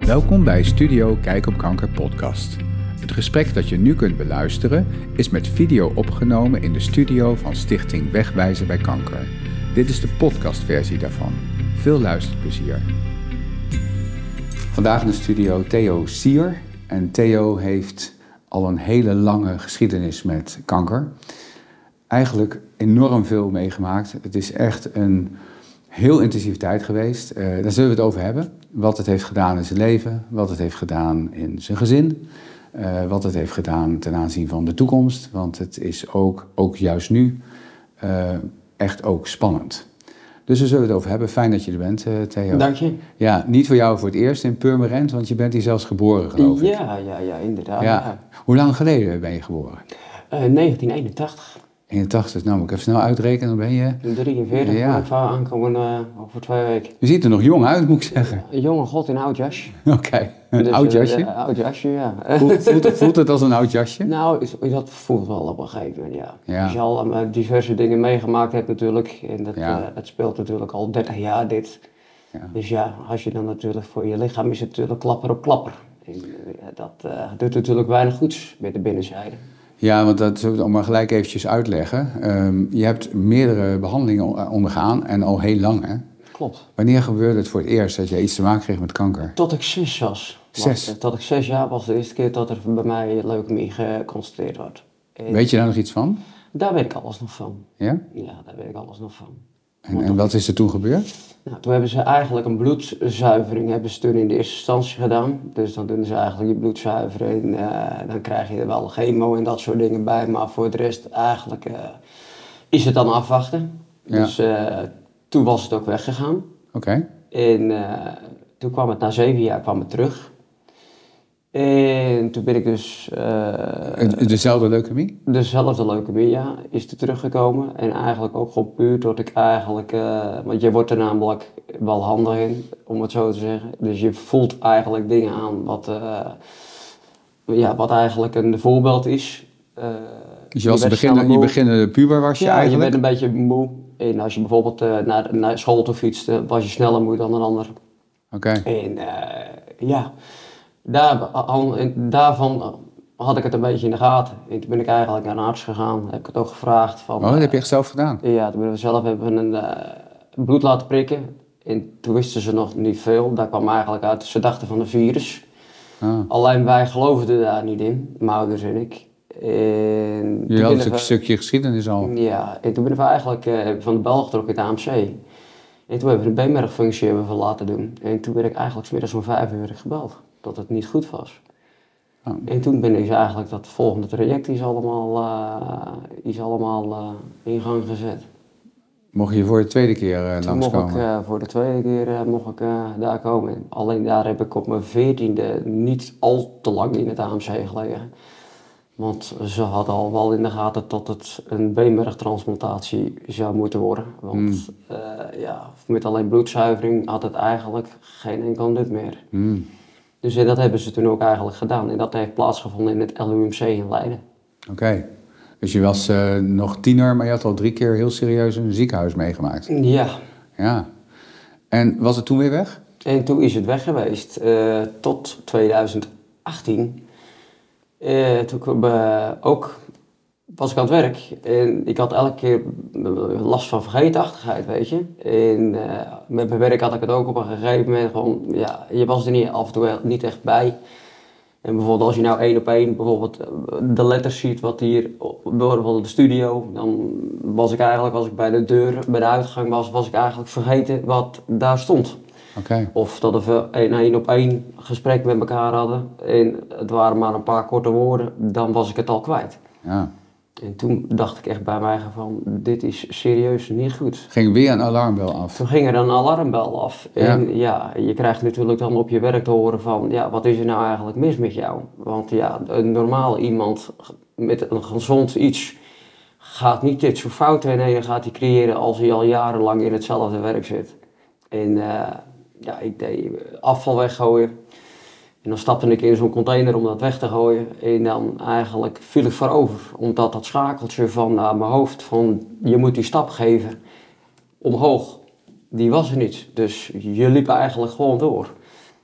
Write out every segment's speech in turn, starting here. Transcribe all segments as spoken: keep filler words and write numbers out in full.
Welkom bij Studio Kijk op Kanker podcast. Het gesprek dat je nu kunt beluisteren is met video opgenomen in de studio van Stichting Wegwijzen bij Kanker. Dit is de podcastversie daarvan. Veel luisterplezier. Vandaag in de studio Theo Sier. En Theo heeft al een hele lange geschiedenis met kanker. Eigenlijk enorm veel meegemaakt. Het is echt een heel intensieve tijd geweest. Uh, daar zullen we het over hebben. Wat het heeft gedaan in zijn leven, wat het heeft gedaan in zijn gezin, uh, wat het heeft gedaan ten aanzien van de toekomst. Want het is ook, ook juist nu, uh, echt ook spannend. Dus daar zullen we het over hebben. Fijn dat je er bent, uh, Theo. Dank je. Ja, niet voor jou voor het eerst in Purmerend, want je bent hier zelfs geboren, geloof ik. Ja, ja, ja, inderdaad. Ja. Ja. Hoe lang geleden ben je geboren? Uh, negentien eenentachtig. eenentachtig, nou moet ik even snel uitrekenen, dan ben je... drieënveertig, Ja. ik aankomen uh, over twee weken. Je ziet er nog jong uit, moet ik zeggen. Een jonge god in een oud jasje. Oké, okay. Een Dus, oud jasje? Een uh, oud jasje, ja. Voelt, voelt, het, voelt het als een oud jasje? Nou, is, dat voelt wel op een gegeven moment, ja. Ja. Als je al uh, diverse dingen meegemaakt hebt natuurlijk, en dat, Ja. uh, het speelt natuurlijk al dertig jaar dit. Ja. Dus ja, als je dan natuurlijk voor je lichaam is het natuurlijk klapper op klapper. En, uh, dat uh, doet natuurlijk weinig goeds met de binnenzijde. Ja, want dat zullen we allemaal gelijk eventjes uitleggen. Um, je hebt meerdere behandelingen ondergaan en al heel lang, hè? Klopt. Wanneer gebeurde het voor het eerst dat je iets te maken kreeg met kanker? Tot ik zes was. Zes? Want, tot ik zes jaar was de eerste keer dat er bij mij leukemie geconstateerd wordt. En Weet je daar nog iets van? daar weet ik alles nog van. Ja? Ja, daar weet ik alles nog van. En, en wat is er toen gebeurd? Nou, toen hebben ze eigenlijk een bloedzuivering hebben ze toen in de eerste instantie gedaan. Dus dan doen ze eigenlijk je bloed zuiveren en uh, dan krijg je er wel chemo en dat soort dingen bij. Maar voor de rest eigenlijk uh, is het dan afwachten. Ja. Dus uh, toen was het ook weggegaan. Oké. Okay. En uh, toen kwam het na zeven jaar kwam het terug. En toen ben ik dus... Uh, Dezelfde leukemie? Dezelfde leukemie, ja, is er teruggekomen. En eigenlijk ook gewoon puur doordat ik eigenlijk... Uh, want je wordt er namelijk wel handig in, om het zo te zeggen. Dus je voelt eigenlijk dingen aan wat, uh, ja, wat eigenlijk een voorbeeld is. Uh, dus je was je beginnen, je beginnen puber was je ja, eigenlijk? je bent een beetje moe. En als je bijvoorbeeld uh, naar, naar school toe fietste, was je sneller moe dan een ander. Oké. Okay. En uh, ja... Daar, daarvan had ik het een beetje in de gaten. En toen ben ik eigenlijk naar een arts gegaan. Heb ik het ook gevraagd. Van, oh, dat heb je echt zelf gedaan? Ja, toen ben we zelf hebben een uh, bloed laten prikken. En toen wisten ze nog niet veel. Daar kwam eigenlijk uit, ze dachten van een virus. Ah. Alleen wij geloofden daar niet in, mijn ouders en ik. En je had een we, stukje geschiedenis al. Ja, en toen ben we eigenlijk uh, van de bel getrokken in het A M C. En toen hebben we een beenmergfunctie hebben we laten doen. En toen ben ik eigenlijk 's middags om vijf uur gebeld. Dat het niet goed was. Oh. En toen ben ik eigenlijk dat volgende traject is allemaal, uh, is allemaal uh, in gang gezet. Mocht je voor de tweede keer uh, langskomen? Mocht ik uh, voor de tweede keer uh, mocht ik uh, daar komen. Alleen daar heb ik op mijn veertiende niet al te lang in het A M C gelegen. Want ze hadden al wel in de gaten dat het een beenmergtransplantatie zou moeten worden. Want mm. uh, ja, met alleen bloedzuivering had het eigenlijk geen enkel nut meer. Mm. Dus uh, dat hebben ze toen ook eigenlijk gedaan. En dat heeft plaatsgevonden in het L U M C in Leiden. Oké. Okay. Dus je was uh, nog tiener, maar je had al drie keer heel serieus een ziekenhuis meegemaakt. Ja. Ja. En was het toen weer weg? En toen is het weg geweest. Uh, tot twintig achttien. Uh, toen uh, ook was ik aan het werk. En ik had elke keer last van vergeetachtigheid, weet je. En uh, met mijn werk had ik het ook op een gegeven moment gewoon... Ja, je was er niet, af en toe niet echt bij. En bijvoorbeeld als je nou één op één bijvoorbeeld de letters ziet wat hier, bijvoorbeeld de studio, dan was ik eigenlijk, als ik bij de deur, bij de uitgang was, was ik eigenlijk vergeten wat daar stond. Okay. Of dat we een één op één gesprek met elkaar hadden en het waren maar een paar korte woorden, dan was ik het al kwijt. Ja. En toen dacht ik echt bij mij van, dit is serieus niet goed. Ging weer een alarmbel af? Toen ging er een alarmbel af. Ja. En ja, je krijgt natuurlijk dan op je werk te horen van, ja, wat is er nou eigenlijk mis met jou? Want ja, een normaal iemand met een gezond iets gaat niet dit soort fouten in ene gaat hij creëren als hij al jarenlang in hetzelfde werk zit. En uh, ja, ik deed afval weggooien. En dan stapte ik in zo'n container om dat weg te gooien. En dan eigenlijk viel ik voorover. Omdat dat schakeltje van uh, mijn hoofd van je moet die stap geven omhoog. Die was er niet. Dus je liep eigenlijk gewoon door.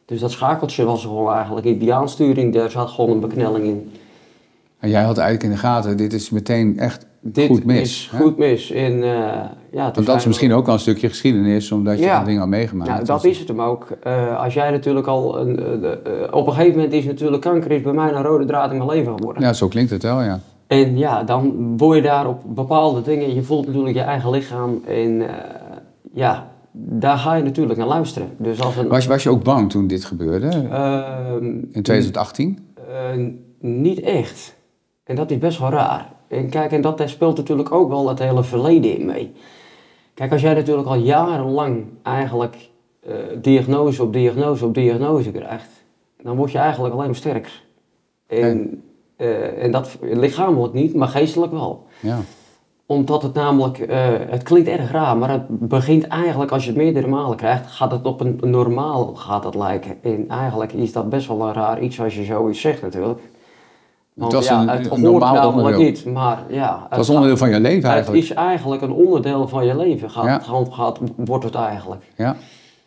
Dus dat schakeltje was gewoon eigenlijk in die aansturing, daar zat gewoon een beknelling in. En jij had eigenlijk in de gaten, dit is meteen echt Dit goed mis. is hè? goed mis. En, uh, ja, Want dat is misschien ook wel een stukje geschiedenis, omdat je ja. dat ding al meegemaakt hebt. Nou, dat is het hem ook. Uh, als jij natuurlijk al, een, uh, uh, op een gegeven moment is natuurlijk kanker is bij mij een rode draad in mijn leven geworden. Ja, zo klinkt het wel, ja. En ja, dan word je daar op bepaalde dingen, je voelt natuurlijk je eigen lichaam en uh, ja, daar ga je natuurlijk naar luisteren. Dus als een, was, was je ook bang toen dit gebeurde? Uh, in twintig achttien? Uh, niet echt. En dat is best wel raar. En kijk, en dat speelt natuurlijk ook wel het hele verleden in mee. Kijk, als jij natuurlijk al jarenlang eigenlijk uh, diagnose op diagnose op diagnose krijgt, dan word je eigenlijk alleen maar sterker. En, uh, en dat lichamelijk niet, maar geestelijk wel. Ja. Omdat het namelijk, uh, het klinkt erg raar, maar het begint eigenlijk, als je het meerdere malen krijgt, gaat het op een normaal gaat het lijken. En eigenlijk is dat best wel een raar iets als je zoiets zegt natuurlijk. Want het was ja, een, het een hoort normaal namelijk onderdeel. niet, maar ja. Het, het was onderdeel van je leven eigenlijk. Het is eigenlijk een onderdeel van je leven, gaat, ja. gaat, gaat, wordt het eigenlijk. Ja.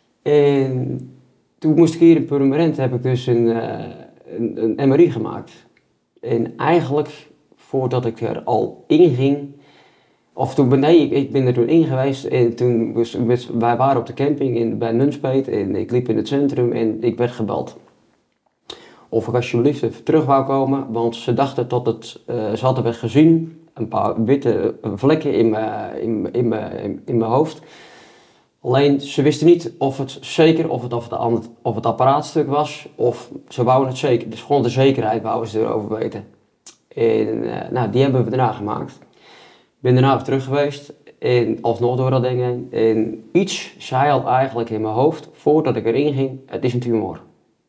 En toen moest ik hier in Purmerend, heb ik dus een, uh, een, een M R I gemaakt. En eigenlijk, voordat ik er al in ging, of toen ben, nee, ik, ik ben er toen in geweest en toen was, was, wij waren op de camping in, bij Nunspeet en ik liep in het centrum en ik werd gebeld. Of ik alsjeblieft even terug wou komen, want ze dachten dat het, uh, ze hadden gezien, een paar witte vlekken in mijn in, in in, in hoofd. Alleen ze wisten niet of het zeker, of het, of het, of het apparaatstuk was, of ze wouden het zeker. Dus gewoon de zekerheid wouden ze erover weten. En uh, nou, die hebben we daarna gemaakt. Ik ben daarna weer terug geweest en alsnog door dat ding heen. En iets zei al eigenlijk in mijn hoofd, voordat ik erin ging, het is een tumor.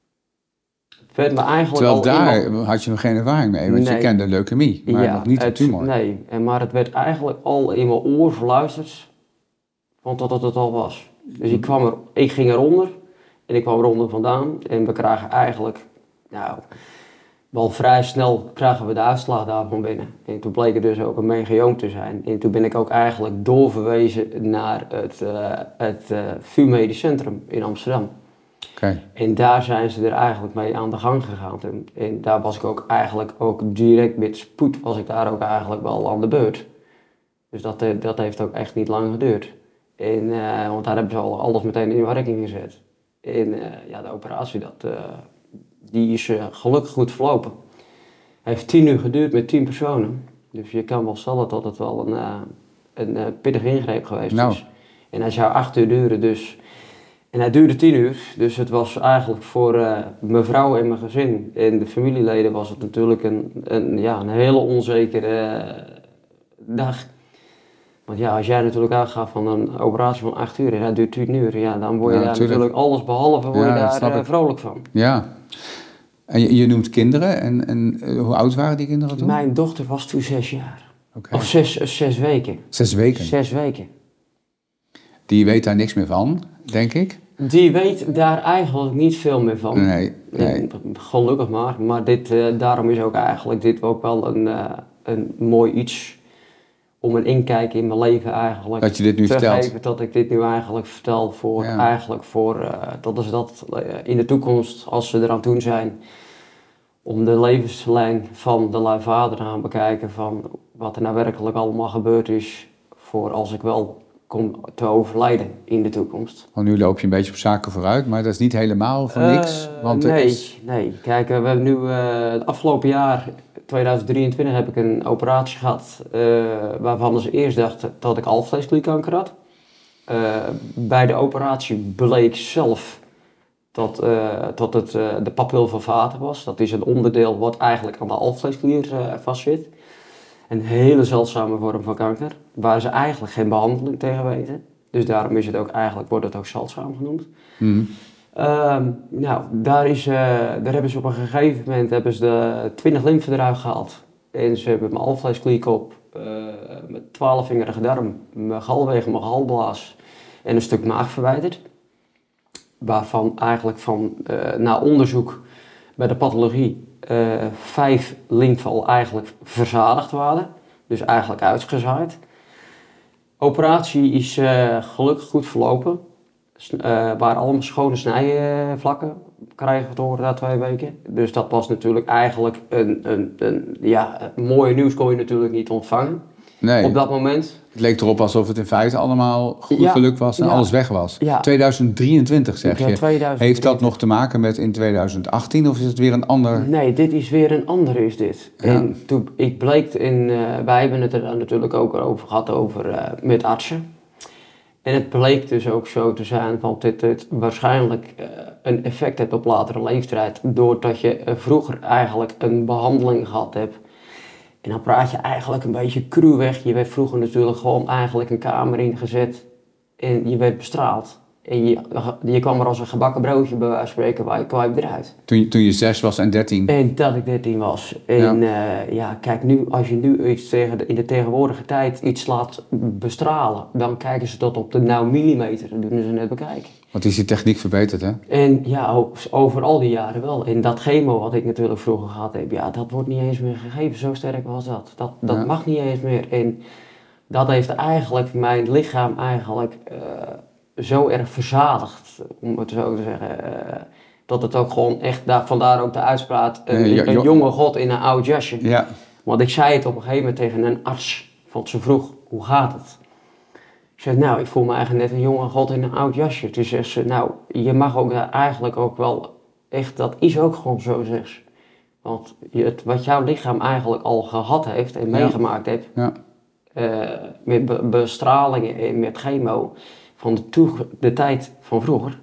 Het me eigenlijk Terwijl al daar iemand... had je nog geen ervaring mee, want nee. je kende leukemie, maar ja, nog niet het, een tumor. Nee, en, maar het werd eigenlijk al in mijn oor verluisterd, want dat het het al was. Dus ik, kwam er, ik ging eronder en ik kwam eronder vandaan en we krijgen eigenlijk, nou, wel vrij snel krijgen we de uitslag daarvan binnen. En toen bleek het dus ook een megioom te zijn. En toen ben ik ook eigenlijk doorverwezen naar het, uh, het uh, V U Medisch Centrum in Amsterdam. Okay. En daar zijn ze er eigenlijk mee aan de gang gegaan. En, en daar was ik ook eigenlijk ook direct met spoed was ik daar ook eigenlijk wel aan de beurt. Dus dat, dat heeft ook echt niet lang geduurd. En, uh, want daar hebben ze al alles meteen in werking gezet. En uh, ja, de operatie, dat, uh, die is uh, gelukkig goed verlopen. Het heeft tien uur geduurd met tien personen. Dus je kan wel stellen dat het wel een, uh, een uh, pittige ingreep geweest nou. is. En hij zou acht uur duren, dus... En hij duurde tien uur, dus het was eigenlijk voor uh, mijn vrouw en mijn gezin en de familieleden was het natuurlijk een, een, ja, een hele onzekere uh, dag. Want ja, als jij natuurlijk uitgaat van een operatie van acht uur en dat duurt tien uur, ja, dan word je ja, daar natuurlijk. natuurlijk alles behalve word ja, je daar uh, vrolijk van. Ja, en je, je noemt kinderen en, en uh, hoe oud waren die kinderen toen? Mijn dochter was toen zes jaar. Okay. Of zes, zes weken. Zes weken? Zes weken. Die weet daar niks meer van, denk ik? Die weet daar eigenlijk niet veel meer van. Nee, nee. En, gelukkig maar. Maar dit, uh, daarom is ook eigenlijk dit ook wel een, uh, een mooi iets om een inkijk in mijn leven eigenlijk dat je dit nu te vertelt. geven. Dat ik dit nu eigenlijk vertel voor ja. eigenlijk voor uh, dat is dat uh, in de toekomst als ze eraan toe zijn om de levenslijn van de lui vader te gaan bekijken van wat er nou werkelijk allemaal gebeurd is voor als ik wel kom te overlijden in de toekomst. Want nu loop je een beetje op zaken vooruit, maar dat is niet helemaal voor niks. Uh, Want nee, is... nee. Kijk, uh, we hebben nu uh, het afgelopen jaar, tweeduizend drieëntwintig, heb ik een operatie gehad uh, waarvan ze eerst dachten dat ik alvleesklierkanker had. Uh, bij de operatie bleek zelf dat, uh, dat het uh, de papil van vaten was. Dat is een onderdeel wat eigenlijk aan de alvleesklier uh, vastzit. Een hele zeldzame vorm van kanker, waar ze eigenlijk geen behandeling tegen weten. Dus daarom is het ook eigenlijk, wordt het ook zeldzaam genoemd. Mm. Um, nou, daar, is, uh, daar hebben ze op een gegeven moment hebben ze de twintig lymfen eruit gehaald. En ze hebben mijn alvleesklierkop, uh, mijn twaalfvingerige darm, mijn galwegen, mijn galblaas en een stuk maag verwijderd. Waarvan eigenlijk van, uh, na onderzoek bij de pathologie uh, vijf lymfen al eigenlijk verzadigd waren. Dus eigenlijk uitgezaaid. Operatie is uh, gelukkig goed verlopen. uh, waren allemaal schone snijvlakken, krijgen we te horen na twee weken. Dus dat was natuurlijk eigenlijk een, een, een ja, mooie nieuws kon je natuurlijk niet ontvangen. Nee. Op dat moment. Het leek erop alsof het in feite allemaal goed Ja, geluk was en ja. alles weg was. Ja. tweeduizend drieëntwintig zeg Ja, je. tweeduizend drieëntwintig. Heeft dat nog te maken met in tweeduizend achttien of is het weer een ander? Nee, dit is weer een andere is dit. Ja. En toen ik bleek in, uh, wij hebben het er dan natuurlijk ook over gehad over uh, met artsen. En het bleek dus ook zo te zijn dat dit, dit waarschijnlijk uh, een effect heeft op latere leeftijd. Doordat je uh, vroeger eigenlijk een behandeling gehad hebt. En dan praat je eigenlijk een beetje cru weg. Je werd vroeger natuurlijk gewoon eigenlijk een kamer ingezet. En je werd bestraald. En je, je kwam er als een gebakken broodje bij wijze van spreken, waar je kwam eruit. Toen je, toen je zes was en dertien? En dat ik dertien was. En ja, uh, ja kijk, nu, als je nu iets tegen de, in de tegenwoordige tijd iets laat bestralen, dan kijken ze tot op de nauw millimeter. Dat doen ze net bekijken. Want is die techniek verbeterd, hè? En ja, over al die jaren wel. En dat chemo wat ik natuurlijk vroeger gehad heb, ja, dat wordt niet eens meer gegeven. Zo sterk was dat. Dat, dat ja. mag niet eens meer. En dat heeft eigenlijk mijn lichaam eigenlijk uh, zo erg verzadigd, om het zo te zeggen. Uh, dat het ook gewoon echt, daar, vandaar ook de uitspraak, een, uh, een, een jonge god in een oud jasje. Ja. Want ik zei het op een gegeven moment tegen een arts, want ze vroeg, hoe gaat het? Ik zei, nou, ik voel me eigenlijk net een jonge god in een oud jasje. Toen zegt ze, nou, je mag ook eigenlijk ook wel echt, dat is ook gewoon zo, zegt ze. Want je, het, wat jouw lichaam eigenlijk al gehad heeft en ja. meegemaakt heeft, ja. uh, met be- bestralingen en met chemo, van de, toeg- de tijd van vroeger,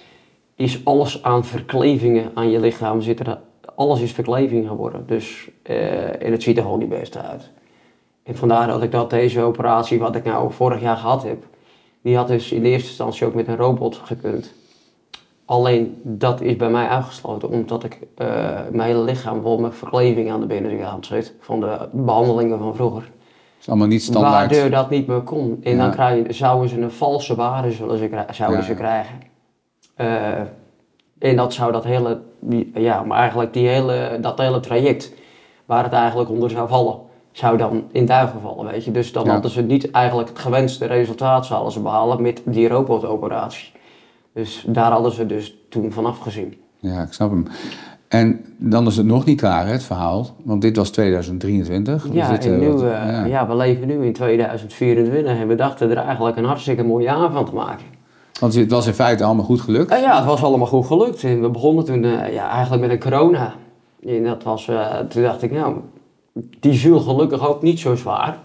is alles aan verklevingen aan je lichaam zit er, alles is verkleving geworden. Dus, uh, en het ziet er gewoon niet best uit. En vandaar dat ik dat deze operatie, wat ik nou vorig jaar gehad heb, die had dus in de eerste instantie ook met een robot gekund. Alleen dat is bij mij uitgesloten, omdat ik uh, mijn hele lichaam vol met verkleving aan de binnenkant zit, van de behandelingen van vroeger. Dat is allemaal niet standaard. Waardoor dat niet meer kon. En ja. dan krijg je, zouden ze een valse waarde zullen ze, zouden ja. ze krijgen. Uh, en dat zou dat hele, ja, maar eigenlijk die hele, dat hele traject, waar het eigenlijk onder zou vallen, zou dan in duigen vallen, weet je. Dus dan ja. hadden ze niet eigenlijk het gewenste resultaat zouden ze behalen met die robotoperatie. Dus daar hadden ze dus toen vanaf gezien. Ja, ik snap hem. En dan is het nog niet klaar, hè, het verhaal. Want dit was tweeduizend drieëntwintig. Ja, dit, en uh, nu, wat, uh, ja. ja, we leven nu in tweeduizend vierentwintig en we dachten er eigenlijk een hartstikke mooi jaar van te maken. Want het was in feite allemaal goed gelukt? Uh, ja, het was allemaal goed gelukt. En we begonnen toen uh, ja, eigenlijk met een corona. En dat was, uh, toen dacht ik, nou, die viel gelukkig ook niet zo zwaar.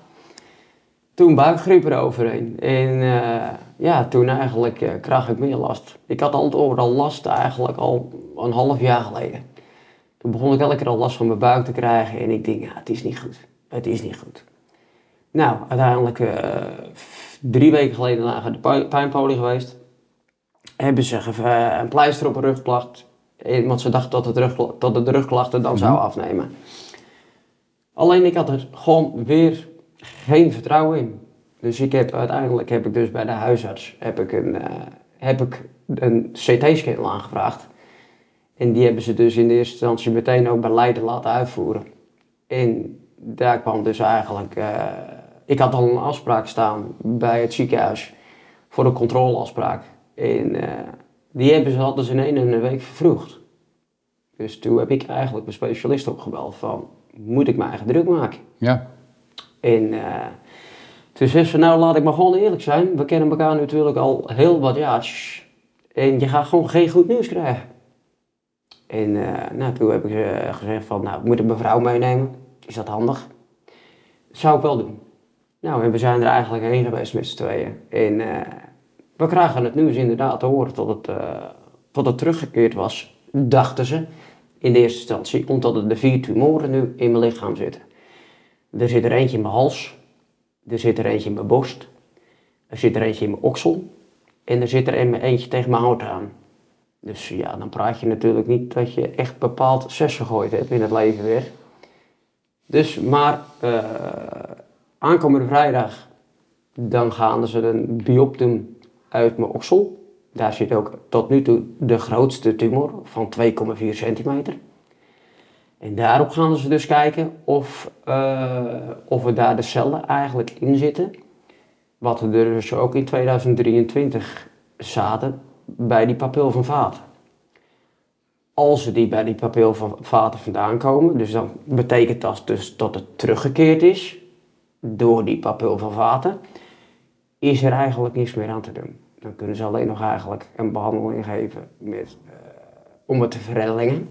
Toen buikgriep eroverheen. En uh, ja, toen eigenlijk uh, kreeg ik meer last. Ik had altijd overal last eigenlijk al een half jaar geleden. Toen begon ik elke keer al last van mijn buik te krijgen. En ik denk, ja, het is niet goed. Het is niet goed. Nou, uiteindelijk uh, drie weken geleden naar de pijnpolie geweest. Hebben ze uh, een pleister op mijn rug geplakt. Want ze dachten dat het, rug, dat het de rugklachten dan zou afnemen. Alleen ik had er gewoon weer geen vertrouwen in. Dus ik heb, uiteindelijk heb ik dus bij de huisarts heb ik een, uh, heb ik een C T-scan aangevraagd. En die hebben ze dus in de eerste instantie meteen ook bij Leiden laten uitvoeren. En daar kwam dus eigenlijk... Uh, ik had al een afspraak staan bij het ziekenhuis voor een controleafspraak. En uh, die hebben ze hadden ze in één week vervroegd. Dus toen heb ik eigenlijk mijn specialist opgebeld van... Moet ik me eigen druk maken? Ja. En uh, toen zei ze, nou laat ik maar gewoon eerlijk zijn. We kennen elkaar natuurlijk al heel wat jaar. En je gaat gewoon geen goed nieuws krijgen. En uh, nou, toen heb ik uh, gezegd van, nou moet ik mijn vrouw meenemen? Is dat handig? Dat zou ik wel doen. Nou, en we zijn er eigenlijk heen geweest met z'n tweeën. En uh, we krijgen het nieuws inderdaad te horen tot het, uh, tot het teruggekeerd was. Dachten ze. In de eerste instantie, omdat er de vier tumoren nu in mijn lichaam zitten. Er zit er eentje in mijn hals, er zit er eentje in mijn borst, er zit er eentje in mijn oksel en er zit er eentje tegen mijn hout aan. Dus ja, dan praat je natuurlijk niet dat je echt bepaald zes gegooid hebt in het leven weer. Dus, maar uh, aankomende vrijdag, dan gaan ze een bioptum uit mijn oksel. Daar zit ook tot nu toe de grootste tumor van twee komma vier centimeter. En daarop gaan ze dus kijken of, uh, of er daar de cellen eigenlijk in zitten. Wat er dus ook in tweeduizend drieëntwintig zaten bij die papil van vaten. Als ze die bij die papil van vaten vandaan komen, dus dan betekent dat dus dat het teruggekeerd is door die papil van vaten, is er eigenlijk niets meer aan te doen. Dan kunnen ze alleen nog eigenlijk een behandeling geven met, uh, om het te verlengen.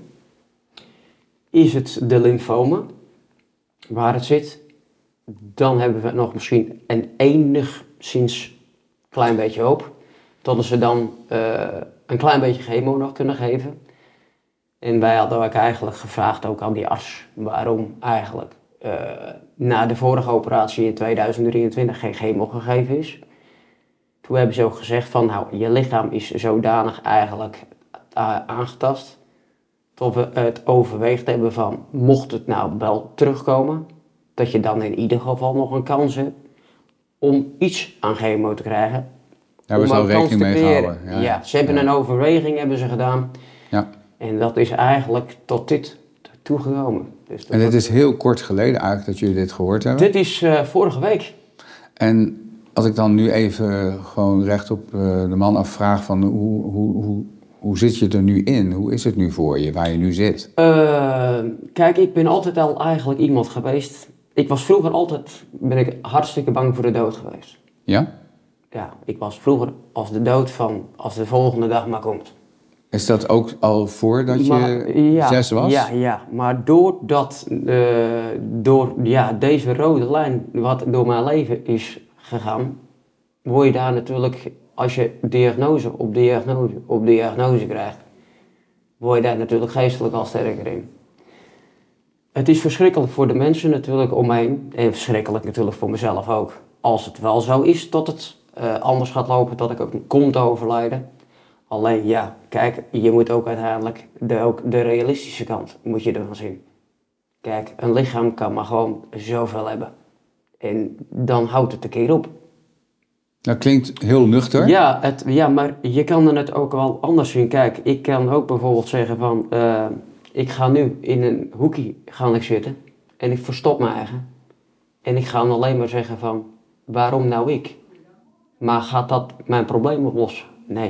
Is het de lymfomen waar het zit, dan hebben we nog misschien een enigszins klein beetje hoop. Totdat ze dan uh, een klein beetje chemo nog kunnen geven. En wij hadden ook eigenlijk gevraagd ook aan die arts waarom eigenlijk uh, na de vorige operatie in tweeduizend drieëntwintig geen chemo gegeven is. Toen hebben ze ook gezegd van nou, je lichaam is zodanig eigenlijk uh, aangetast. Tot we het overweegd hebben van mocht het nou wel terugkomen, dat je dan in ieder geval nog een kans hebt om iets aan chemo te krijgen. Daar hebben ze al rekening mee gehouden. Ja, ja, ze hebben ja. een overweging hebben ze gedaan. Ja. En dat is eigenlijk tot dit toegekomen. Dus en dit is heel kort geleden eigenlijk dat jullie dit gehoord hebben? Dit is uh, vorige week. En als ik dan nu even gewoon recht op uh, de man afvraag van hoe, hoe, hoe, hoe zit je er nu in? Hoe is het nu voor je, waar je nu zit? Uh, kijk, ik ben altijd al eigenlijk iemand geweest. Ik was vroeger altijd, ben ik hartstikke bang voor de dood geweest. Ja? Ja, ik was vroeger als de dood van, als de volgende dag maar komt. Is dat ook al voordat je maar, ja, zes was? Ja, ja, maar doordat, uh, door ja, deze rode lijn wat door mijn leven is gegaan, word je daar natuurlijk, als je diagnose op diagnose op diagnose krijgt, word je daar natuurlijk geestelijk al sterker in. Het is verschrikkelijk voor de mensen natuurlijk om me heen en verschrikkelijk natuurlijk voor mezelf ook. Als het wel zo is dat het uh, anders gaat lopen, dat ik ook kom te overlijden. Alleen ja, kijk, je moet ook uiteindelijk de, ook de realistische kant moet je ervan zien. Kijk, een lichaam kan maar gewoon zoveel hebben. En dan houdt het een keer op. Dat klinkt heel nuchter. Ja, het, ja, maar je kan het ook wel anders zien. Kijk, ik kan ook bijvoorbeeld zeggen van, uh, ik ga nu in een hoekje gaan ik zitten en ik verstop mijn eigen. En ik ga dan alleen maar zeggen van, waarom nou ik? Maar gaat dat mijn probleem oplossen? Nee.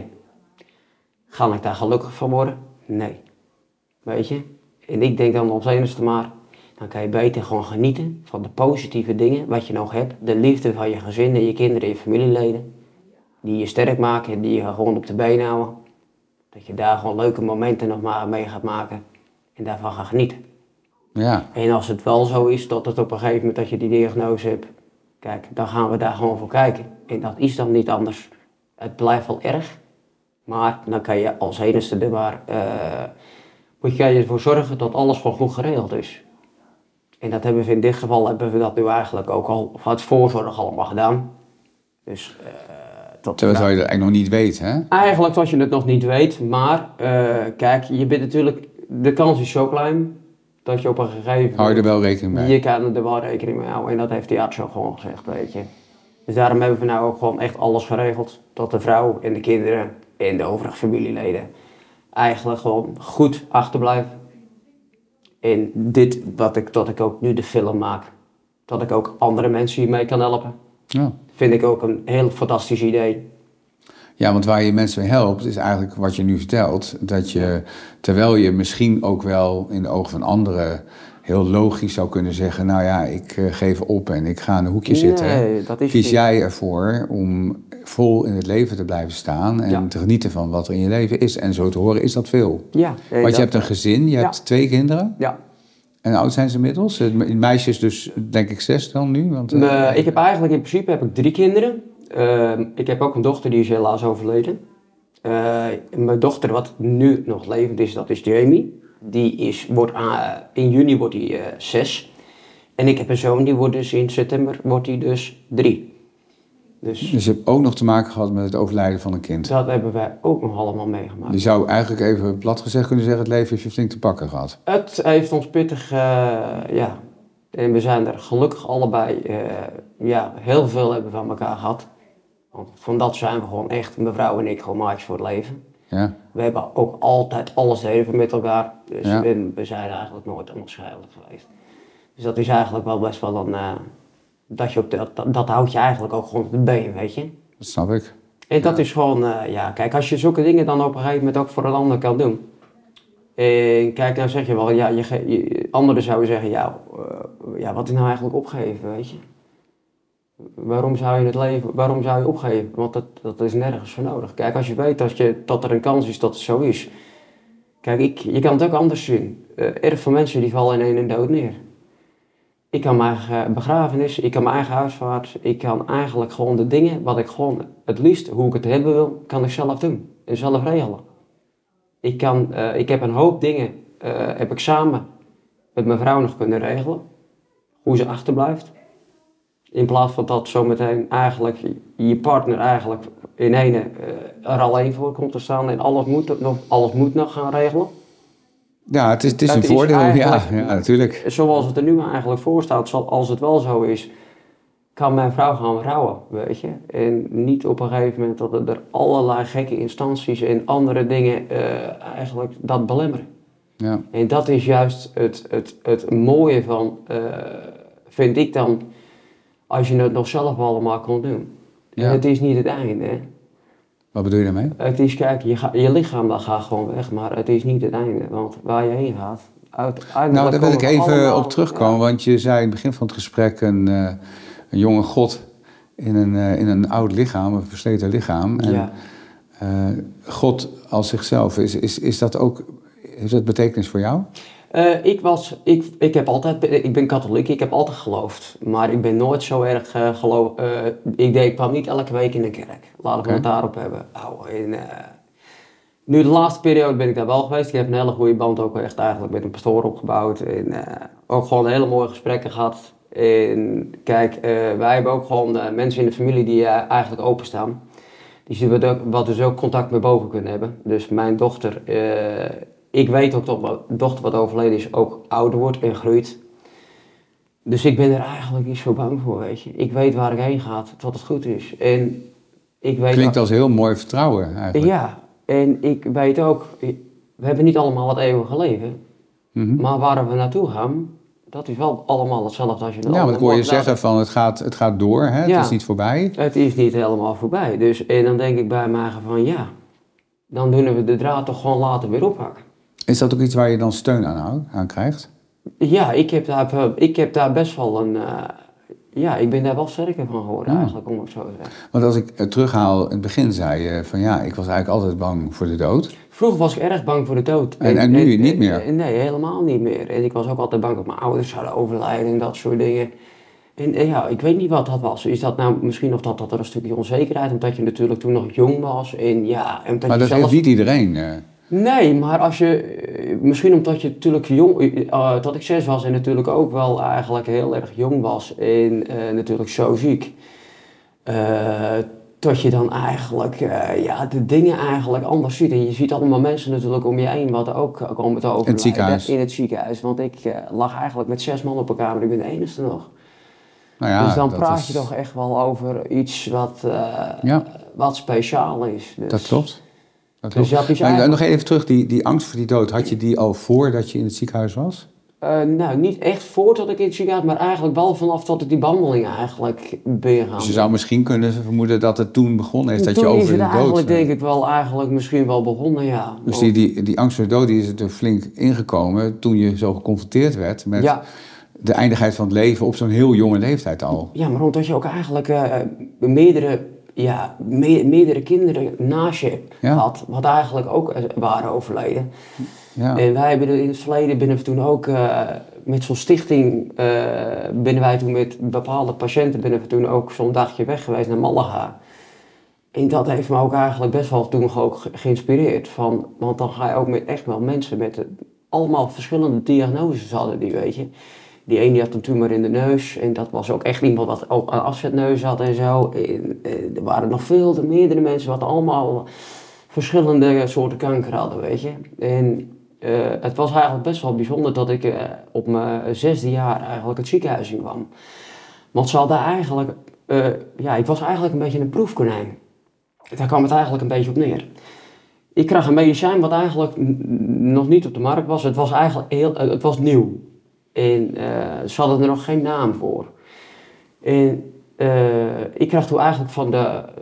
Ga ik daar gelukkig van worden? Nee. Weet je? En ik denk dan als enigste maar, dan kan je beter gewoon genieten van de positieve dingen wat je nog hebt. De liefde van je gezin en je kinderen en je familieleden. Die je sterk maken en die je gewoon op de been houden. Dat je daar gewoon leuke momenten nog maar mee gaat maken. En daarvan gaat genieten. Ja. En als het wel zo is dat het op een gegeven moment dat je die diagnose hebt. Kijk, dan gaan we daar gewoon voor kijken. En dat is dan niet anders. Het blijft wel erg. Maar dan kan je als enigste er maar, uh, moet je ervoor zorgen dat alles gewoon goed geregeld is. En dat hebben we in dit geval, hebben we dat nu eigenlijk ook al uit voorzorg allemaal gedaan. Dus, uh, tot, Terwijl nou, je dat eigenlijk nog niet weet, hè? Eigenlijk dat je het nog niet weet, maar uh, kijk, je bent natuurlijk, de kans is zo klein dat je op een gegeven moment... Hou je er wel rekening mee? Je kan er wel rekening mee houden en dat heeft de arts ook gewoon gezegd, weet je. Dus daarom hebben we nou ook gewoon echt alles geregeld, dat de vrouw en de kinderen en de overige familieleden eigenlijk gewoon goed achterblijven. En dit, wat ik, dat ik ook nu de film maak, dat ik ook andere mensen hiermee kan helpen, ja. vind ik ook een heel fantastisch idee. Ja, want waar je mensen mee helpt, is eigenlijk wat je nu vertelt, dat je, terwijl je misschien ook wel in de ogen van anderen heel logisch zou kunnen zeggen, nou ja, ik uh, geef op en ik ga in een hoekje nee, zitten, dat is kies niet. jij ervoor om vol in het leven te blijven staan en ja. te genieten van wat er in je leven is. En zo te horen is dat veel. Ja, nee, Want dat, je hebt een gezin, je ja. hebt twee kinderen. Ja. En hoe oud zijn ze inmiddels? Meisjes dus denk ik zes dan nu? Want, uh, uh, ik heb eigenlijk in principe heb ik drie kinderen. Uh, ik heb ook een dochter die is helaas overleden. Uh, mijn dochter wat nu nog levend is, dat is Jamie. Die is, wordt, uh, in juni wordt hij uh, zes. En ik heb een zoon, die wordt dus in september wordt hij dus drie. Dus, dus je hebt ook nog te maken gehad met het overlijden van een kind. Dat hebben wij ook nog allemaal meegemaakt. Je zou eigenlijk even plat gezegd kunnen zeggen, het leven heeft je flink te pakken gehad. Het heeft ons pittig, uh, ja. En we zijn er gelukkig allebei, uh, ja, heel veel hebben we van elkaar gehad. Want van dat zijn we gewoon echt, mevrouw en ik, gewoon maatjes voor het leven. Ja. We hebben ook altijd alles delen met elkaar. Dus ja. we, we zijn eigenlijk nooit onscheidelijk geweest. Dus dat is eigenlijk wel best wel een... Uh, dat, je ook, dat, dat houdt je eigenlijk ook gewoon op de been, weet je. Dat snap ik. En dat Ja. is gewoon, uh, ja, kijk, als je zulke dingen dan op een gegeven moment ook voor een ander kan doen. En kijk, nou zeg je wel, ja, je, je, anderen zouden zeggen, ja, uh, ja, wat is nou eigenlijk opgeven, weet je? Waarom zou je het leven, waarom zou je opgeven? Want dat, dat is nergens voor nodig. Kijk, als je weet dat, je, dat er een kans is dat het zo is. Kijk, ik, je kan het ook anders zien. Uh, erg veel mensen die vallen in één en dood neer. Ik kan mijn eigen begrafenis, ik kan mijn eigen huisvaart, ik kan eigenlijk gewoon de dingen wat ik gewoon het liefst, hoe ik het hebben wil, kan ik zelf doen en zelf regelen. Ik, kan, uh, ik heb een hoop dingen, uh, heb ik samen met mijn vrouw nog kunnen regelen, hoe ze achterblijft. In plaats van dat zometeen eigenlijk je partner eigenlijk in ene uh, er alleen voor komt te staan en alles moet nog, alles moet nog gaan regelen. Ja, het is, het is het een voordeel, is ja, ja, natuurlijk. Zoals het er nu eigenlijk voor staat, als het wel zo is, kan mijn vrouw gaan rouwen, weet je. En niet op een gegeven moment dat er allerlei gekke instanties en andere dingen uh, eigenlijk dat belemmeren. Ja. En dat is juist het, het, het mooie van, uh, vind ik dan, als je het nog zelf allemaal kon doen. Ja. En het is niet het einde, hè. Wat bedoel je daarmee? Het is, kijk, je, ga, je lichaam dat gaat gewoon weg, maar het is niet het einde. Want waar je heen gaat, uit, nou, daar wil ik even allemaal, op terugkomen, ja. Want je zei in het begin van het gesprek een, uh, een jonge god in een, uh, in een oud lichaam, een versleten lichaam. En, ja. uh, God als zichzelf, is, is, is dat ook, heeft dat betekenis voor jou? Uh, ik, was, ik, ik, heb altijd, ik ben katholiek, ik heb altijd geloofd, maar ik ben nooit zo erg uh, geloof. Uh, ik, deed, ik kwam niet elke week in de kerk, laten we okay. het daarop hebben. Oh, en, uh, nu de laatste periode ben ik daar wel geweest, ik heb een hele goede band ook echt eigenlijk met een pastoor opgebouwd en uh, ook gewoon hele mooie gesprekken gehad. En kijk, uh, wij hebben ook gewoon uh, mensen in de familie die uh, eigenlijk openstaan, die we wat dus ook contact met boven kunnen hebben. Dus mijn dochter... Uh, Ik weet ook dat mijn dochter wat overleden is ook ouder wordt en groeit. Dus ik ben er eigenlijk niet zo bang voor, weet je. Ik weet waar ik heen ga, tot het goed is. En ik weet Klinkt dat... als heel mooi vertrouwen eigenlijk. Ja, en ik weet ook, we hebben niet allemaal het eeuwige leven. Mm-hmm. Maar waar we naartoe gaan, dat is wel allemaal hetzelfde als je... Ja, maar ik hoor je zeggen van het gaat, het gaat door, hè? Het ja, is niet voorbij. Het is niet helemaal voorbij. Dus, en dan denk ik bij mij van ja, dan doen we de draad toch gewoon later weer ophakken. Is dat ook iets waar je dan steun aan, aan krijgt? Ja, ik heb daar, ik heb daar best wel een... Uh, ja, ik ben daar wel sterker van geworden ja. eigenlijk, om het zo te zeggen. Want als ik terughaal, in het begin zei je van ja, ik was eigenlijk altijd bang voor de dood. Vroeger was ik erg bang voor de dood. En, en, en nu en, niet meer? En, nee, helemaal niet meer. En ik was ook altijd bang dat mijn ouders zouden overlijden en dat soort dingen. En, en ja, ik weet niet wat dat was. Is dat nou misschien of dat, dat er een stukje onzekerheid, omdat je natuurlijk toen nog jong was en ja... En maar dat zelf... heeft niet iedereen... Uh... Nee, maar als je, misschien omdat je natuurlijk jong, uh, dat ik zes was en natuurlijk ook wel eigenlijk heel erg jong was en uh, natuurlijk zo ziek. Uh, dat je dan eigenlijk, uh, ja, de dingen eigenlijk anders ziet. En je ziet allemaal mensen natuurlijk om je heen wat ook komen te overlijden. In het ziekenhuis. In het ziekenhuis, want ik uh, lag eigenlijk met zes man op elkaar, maar ik ben de enige nog. Nou ja, dus dan praat is... je toch echt wel over iets wat, uh, ja. wat speciaal is. Dus. Dat klopt. Dat dus ja, dus eigenlijk... Nog even terug, die, die angst voor die dood, had je die al voordat je in het ziekenhuis was? Uh, nou, niet echt voordat ik in het ziekenhuis, maar eigenlijk wel vanaf dat ik die behandeling eigenlijk ben gaan. Dus je zou misschien kunnen vermoeden dat het toen begonnen is, dat toen je over is het de dood... eigenlijk denk ik wel eigenlijk misschien wel begonnen, ja. Dus die, die, die angst voor de dood die is er flink ingekomen toen je zo geconfronteerd werd met ja. de eindigheid van het leven op zo'n heel jonge leeftijd al. Ja, maar omdat je ook eigenlijk uh, meerdere... Ja, me- meerdere kinderen naast je ja. had, wat eigenlijk ook waren overleden. Ja. En wij hebben in het verleden, binnen we toen ook uh, met zo'n stichting, uh, binnen wij toen met bepaalde patiënten, binnen we toen ook zo'n dagje weg geweest naar Malaga. En dat heeft me ook eigenlijk best wel toen ook ge- geïnspireerd. Van, want dan ga je ook met echt wel mensen met uh, allemaal verschillende diagnoses hadden die, weet je. Die ene die had een tumor in de neus en dat was ook echt iemand wat ook een afzetneus had en zo. En, en er waren nog veel te meerdere mensen wat allemaal verschillende soorten kanker hadden, weet je. En uh, het was eigenlijk best wel bijzonder dat ik uh, op mijn zesde jaar eigenlijk het ziekenhuis in kwam. Want ze hadden eigenlijk, uh, ja, ik was eigenlijk een beetje een proefkonijn. Daar kwam het eigenlijk een beetje op neer. Ik kreeg een medicijn wat eigenlijk n- nog niet op de markt was. Het was eigenlijk heel, uh, het was nieuw. En uh, ze hadden er nog geen naam voor. En uh, ik kreeg toen eigenlijk van de,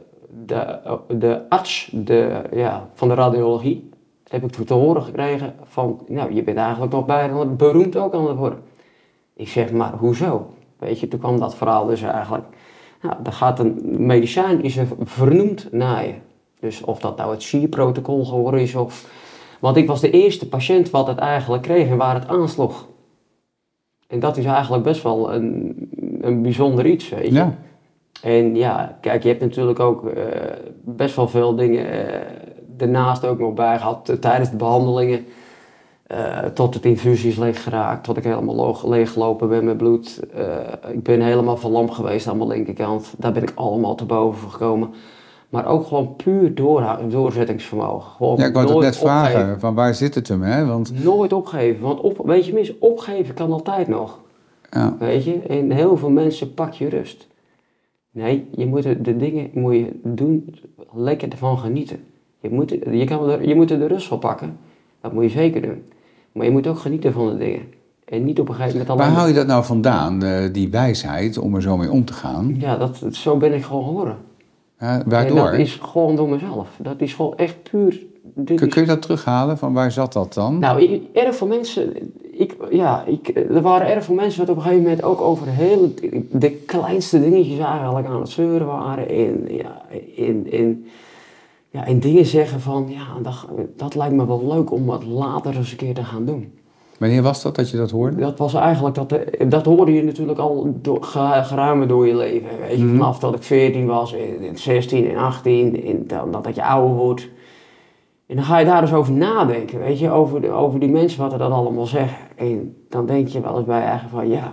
de, de arts de, ja, van de radiologie heb ik toen te horen gekregen van, nou, je bent eigenlijk nog bijna beroemd ook aan het worden. Ik zeg, maar hoezo? Weet je, toen kwam dat verhaal dus eigenlijk. Nou, er gaat een medicijn, is er vernoemd naar je. Dus of dat nou het S I R protocol geworden is of... Want ik was de eerste patiënt wat het eigenlijk kreeg en waar het aansloeg. En dat is eigenlijk best wel een, een bijzonder iets, weet je. Ja. En ja, kijk, je hebt natuurlijk ook uh, best wel veel dingen uh, daarnaast ook nog bij gehad uh, tijdens de behandelingen. Uh, tot het infusies leeg geraakt, tot ik helemaal leeggelopen ben met bloed. Uh, ik ben helemaal verlamd geweest aan mijn linkerkant. Daar ben ik allemaal te boven gekomen. Maar ook gewoon puur door, doorzettingsvermogen. Gewoon Ja, ik wou het net opgeven. vragen, van waar zit het hem, hè? Want... Nooit opgeven, want op, weet je mis, opgeven kan altijd nog. Ja. Weet je, en heel veel mensen pak je rust. Nee, je moet de, de dingen moet je doen, lekker ervan genieten. Je moet, je, kan er, je moet er de rust van pakken, dat moet je zeker doen. Maar je moet ook genieten van de dingen. En niet op een gegeven moment... Waar hou je dat nou vandaan, die wijsheid, om er zo mee om te gaan? Ja, dat, zo ben ik gewoon geworden. Ja, waardoor? En dat is gewoon door mezelf. Dat is gewoon echt puur... Dit kun, is... kun je dat terughalen? Van waar zat dat dan? Nou, ik, erg veel mensen... Ik, ja, ik, er waren erg veel mensen wat op een gegeven moment ook over heel, de kleinste dingetjes eigenlijk aan het zeuren waren. En, ja, in, in, ja, en dingen zeggen van, ja, dat, dat lijkt me wel leuk om wat later eens een keer te gaan doen. Wanneer was dat dat je dat hoorde? Dat was eigenlijk, dat, dat hoorde je natuurlijk al door, geruime door je leven. Weet je, mm-hmm. Vanaf dat ik veertien was, in zestien en achttien, in, dan, dat je ouder wordt. En dan ga je daar dus over nadenken, weet je, over, de, over die mensen wat er dat allemaal zeggen. En dan denk je wel eens bij je eigen van, ja,